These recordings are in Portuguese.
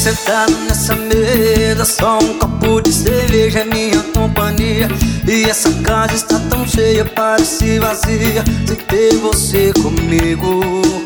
sentado nessa mesa, só um copo de cerveja é minha companhia. E essa casa está tão cheia, parece vazia, sem ter você comigo.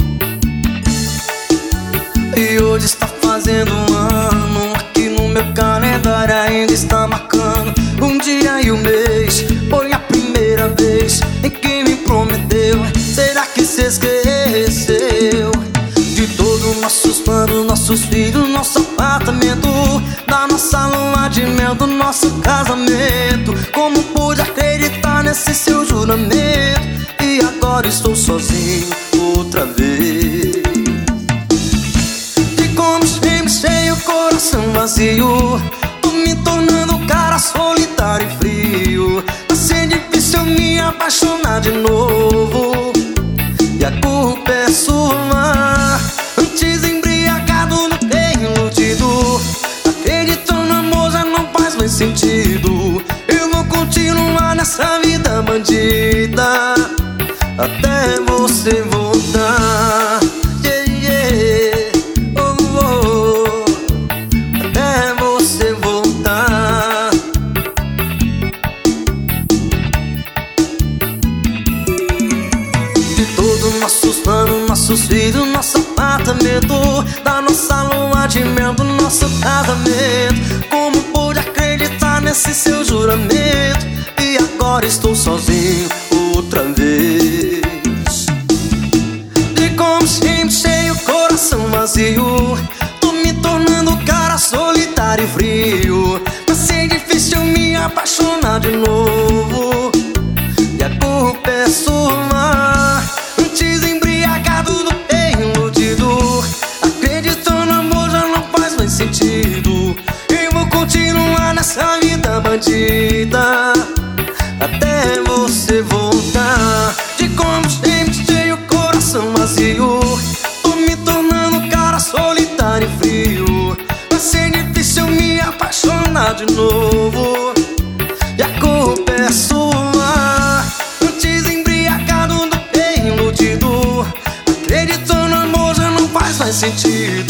E hoje está fazendo um ano, aqui no meu calendário ainda está marcando um dia e um mês. Foi a primeira vez em que me prometeu. Será que se esqueceu de todos nossos planos, nossos filhos, nosso apartamento, da nossa lua de mel, do nosso casamento? Como pude acreditar nesse seu juramento? E agora estou sozinho outra vez. De como cheio, coração vazio, tô me tornando um cara solitário e frio. Vai ser difícil me apaixonar de novo, e a culpa é sua. Antes embriagado do que iludido, acreditou no amor já não faz mais sentido. Eu vou continuar nessa vida bandida até você voltar. Yeah, yeah. Oh, oh. Até você voltar. De todos nossos planos, nossos filhos, nosso apartamento, da nossa lua de mel, do nosso casamento. Como pude acreditar nesse seu juramento? E agora estou sozinho outra vez. De como cheio, coração vazio, tô me tornando um cara solitário e frio. Vai ser difícil me apaixonar de novo, e a culpa é sua. Antes embriagado do que iludido, acreditou no amor já não faz mais sentido. Eu vou continuar nessa vida bandida até você voltar. De como cheio, coração vazio, tô me tornando um cara solitário e frio. Vai ser difícil me apaixonar de novo, e a culpa é sua. Antes embriagado do que iludido, acreditou no amor já não faz mais sentido.